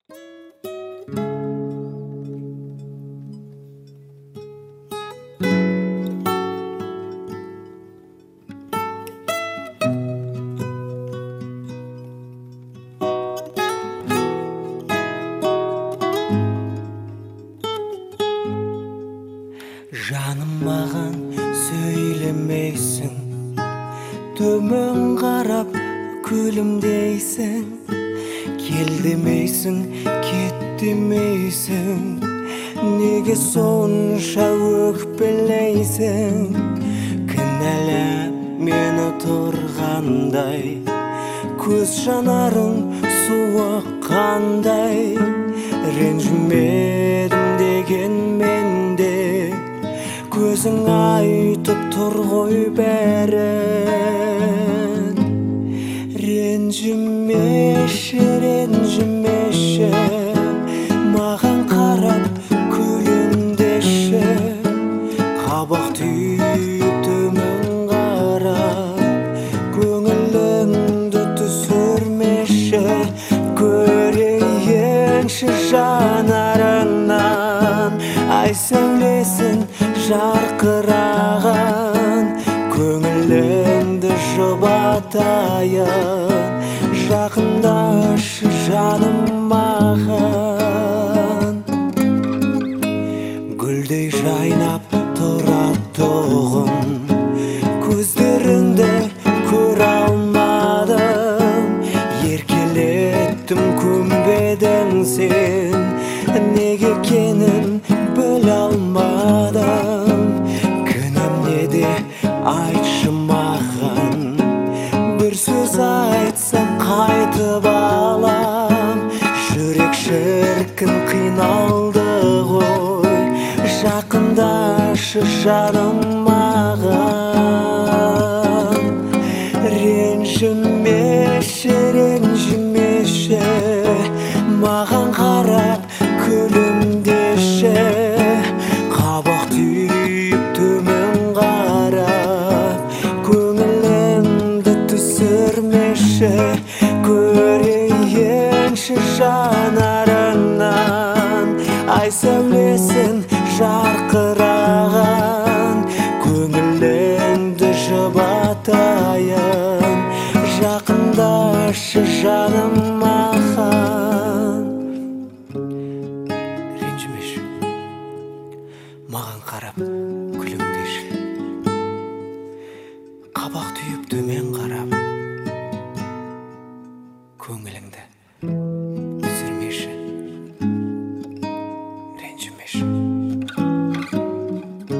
Жаным маған сөйлемейсің, төмен қарап күлімдейсің, кел демейсің, кет демейсің, неге сонша өкпелейсің? Кінәлап мені тұрғандай, көз жанарың суық қандай, ренжімедім деген менде көзің айтып тұр ғой бәрін. Ренжімеші, ренжімеші, маған қарап күлімдеші, қабақ түйіп төмен қарап көңіліңді түсірмеші, көрейінші жанарыңнан ай сәулесін жарқыраған, көңіліңді жұбатайын, жақындашы жаным маған. Гүлдей жайнап тұратұғын, көздеріңді көре алмадым, еркелеттім көнбедің сен, неге екенін біле алмадым. Кінәм неде айтшы маған, бір сөз айтсам қайтып алам, жүрек шіркін қиналды ғой, жақындашы жаным маған. Ренжімеші, ренжімеші, маған қарап күлімдеші, қабақ түйіп төмен қарап көңілімді түсірмеші, көрейінші жанарыңнан ай сәулесін жарқыраған.